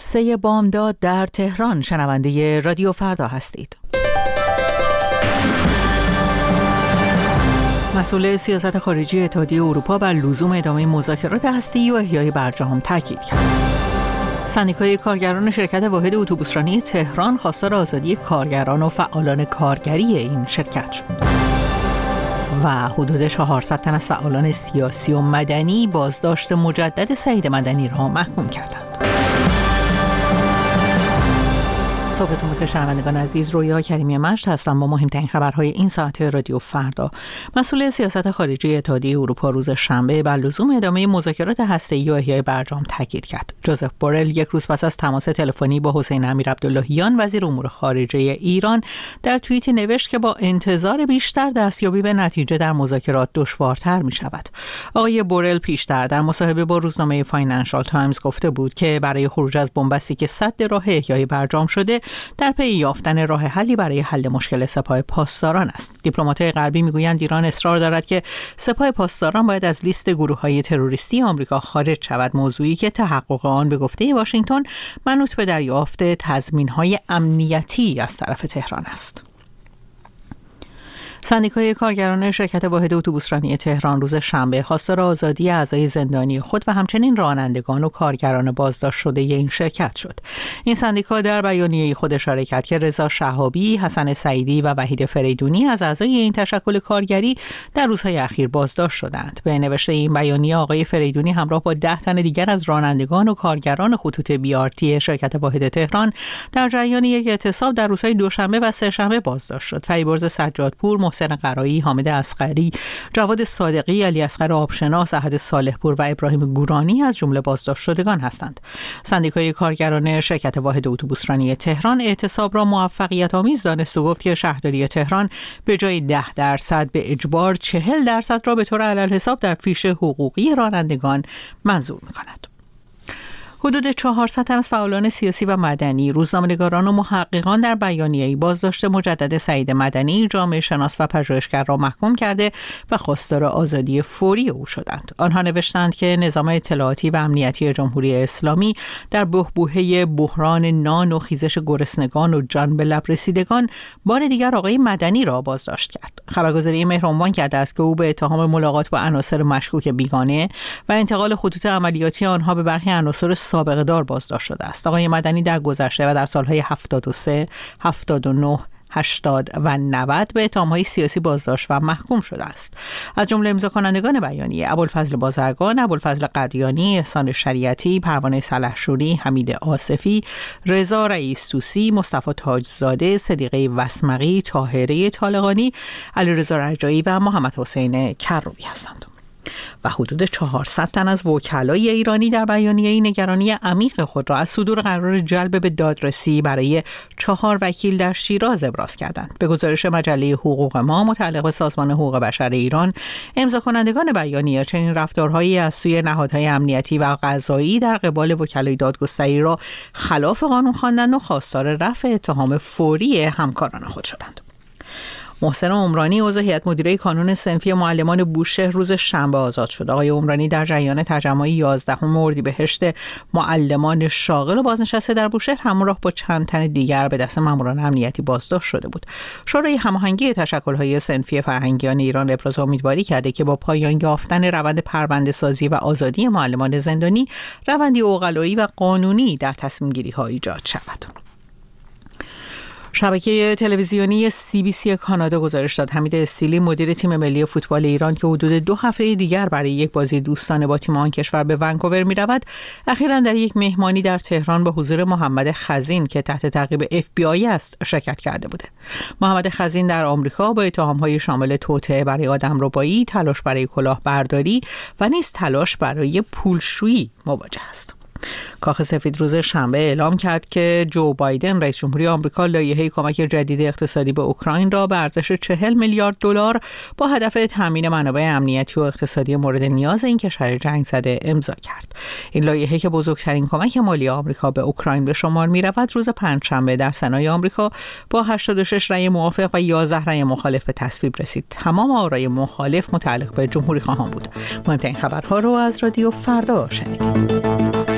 3 بامداد در تهران. شنونده رادیو فردا هستید. مسئول سیاست خارجی اتحادیه اروپا بر لزوم ادامه مذاکرات هسته‌ای و احیای برجام تاکید کرد. سندیکای کارگران شرکت واحد اتوبوسرانی تهران خواستار آزادی کارگران و فعالان کارگری این شرکت شد. و حدود 400 تن از فعالان سیاسی و مدنی بازداشت مجدد سعید مدنی را محکوم کردند. صبحتون بخیر شنوندگان عزیز، رویا کریمی مشت هستم با مهمترین خبرهای این ساعت رادیو فردا. مسئول سیاست خارجی اتحادیه اروپا روز شنبه بر لزوم ادامه مذاکرات هسته‌ای و احیای برجام تاکید کرد. جوزف بورل یک روز پس از تماس تلفنی با حسین امیرعبداللهیان وزیر امور خارجه ایران در توییتی نوشت که با انتظار بیشتر دستیابی به نتیجه در مذاکرات دشوارتر می شود. آقای بورل پیشتر در مصاحبه با روزنامه فاینانشال تایمز گفته بود که برای خروج از بنبستی که سد راه احیای برجام شده در پی یافتن راه حلی برای حل مشکل سپاه پاسداران است. دیپلمات‌های غربی میگویند ایران اصرار دارد که سپاه پاسداران باید از لیست گروه‌های تروریستی آمریکا خارج شود، موضوعی که تحقق آن به گفته واشنگتن منوط به دریافت تضمین‌های امنیتی از طرف تهران است. سندیکای کارگران شرکت واحد اتوبوسرانی تهران روز شنبه خواستار آزادی اعضای زندانی خود و همچنین رانندگان و کارگران بازداشت شده این شرکت شد. این سندیکا در بیانیه خود اشاره کرد که رضا شهابی، حسن سعیدی و وحید فریدونی از اعضای این تشکل کارگری در روزهای اخیر بازداشت شدند. به نوشته این بیانیه آقای فریدونی همراه با 10 تن دیگر از رانندگان و کارگران خطوط بیارتی شرکت واحد تهران در جریان یک اعتصاب در روزهای دوشنبه و سه‌شنبه بازداشت شد. فریبرز سجادپور، محسن قرایی، حامد اصغری، جواد صادقی، علی اصغر آبشناس، احد صالحپور و ابراهیم گورانی از جمله بازداشت شدگان هستند. سندیکای کارگران شرکت واحد اتوبوسرانی تهران اعتصاب را موفقیت آمیز دانست و گفت که شهرداری تهران به جای 10% به اجبار 40% را به طور علالحساب در فیش حقوقی رانندگان منظور می‌کند. حدود 400 تن از فعالان سیاسی و مدنی، روزنامه‌نگاران و محققان در بیانیه‌ای بازداشت مجدد سعید مدنی، جامعه شناس و پژوهشگر را محکوم کرده و خواستار آزادی فوری او شدند. آنها نوشتند که نظام اطلاعاتی و امنیتی جمهوری اسلامی در بحبوحه بحران نان و خیزش گرسنگان و جان به لب رسیدگان بار دیگر آقای مدنی را بازداشت کرد. خبرگزاری مهر عنوان کرده است که او به اتهام ملاقات با عناصر مشکوک بیگانه و انتقال خطوط عملیاتی آنها به برخی عناصر سابقه دار بازداشت شده است. آقای مدنی در گذشته و در سالهای 73، 79، 80 و 90 به اتهام‌های سیاسی بازداشت و محکوم شده است. از جمله امضا کنندگان بیانیه ابوالفضل بازرگان، ابوالفضل قدیانی، احسان شریعتی، پروانه سلحشوری، حمید آصفی، رضا رئیس طوسی، مصطفی تاجزاده، صدیقه وسمقی، طاهره طالقانی، علیرضا رجایی و محمد حسین کروبی هستند. و حدود 400 تن از وکلای ایرانی در بیانیه‌ای نگرانی عمیق خود را از صدور قرار جلب به دادرسی برای 4 وکیل در شیراز ابراز کردند. به گزارش مجله حقوق ما متعلق به سازمان حقوق بشر ایران، امضا کنندگان بیانیه چنین رفتارهایی از سوی نهادهای امنیتی و قضایی در قبال وکلای دادگستری را خلاف قانون خواندند و خواستار رفع اتهام فوری همکاران خود شدند. محسن عمرانی عضو هیئت مدیره کانون صنفی معلمان بوشهر روز شنبه آزاد شد. آقای عمرانی در جریان تجمع 11 اردیبهشت معلمان شاغل و بازنشسته در بوشهر همراه با چند تن دیگر به دست ماموران امنیتی بازداشت شده بود. شورای هماهنگی تشکل‌های صنفی فرهنگیان ایران ابراز امیدواری کرده که با پایان یافتن روند پرونده‌سازی و آزادی معلمان زندانی، روندی عقلایی و قانونی در تصمیم‌گیری‌ها ایجاد شود. شبکه تلویزیونی CBC کانادا گزارش داد حمید استیلی، مدیر تیم ملی فوتبال ایران که حدود 2 هفته دیگر برای یک بازی دوستانه با تیم آن کشور به ونکوور می رود، اخیراً در یک مهمانی در تهران به حضور محمد خزین که تحت تعقیب FBI است شرکت کرده بوده. محمد خزین در آمریکا با اتهام‌های شامل توطئه برای آدمربایی، تلاش برای کلاهبرداری و نیز تلاش برای پولشویی مواجه است. کاخ سفید روز شنبه اعلام کرد که جو بایدن رئیس جمهوری آمریکا لایحه کمک جدید اقتصادی به اوکراین را به ارزش 40 میلیارد دلار با هدف تامین منابع امنیتی و اقتصادی مورد نیاز این کشور جنگ زده امضا کرد. این لایحه که بزرگترین کمک مالی آمریکا به اوکراین به شمار می‌رود، روز پنجشنبه در سنای آمریکا با 86 رأی موافق و 11 رأی مخالف به تصویب رسید. تمام آرای مخالف متعلق به جمهوری خواهان بود. مهمترین خبرها رو از رادیو فردا شنیدید.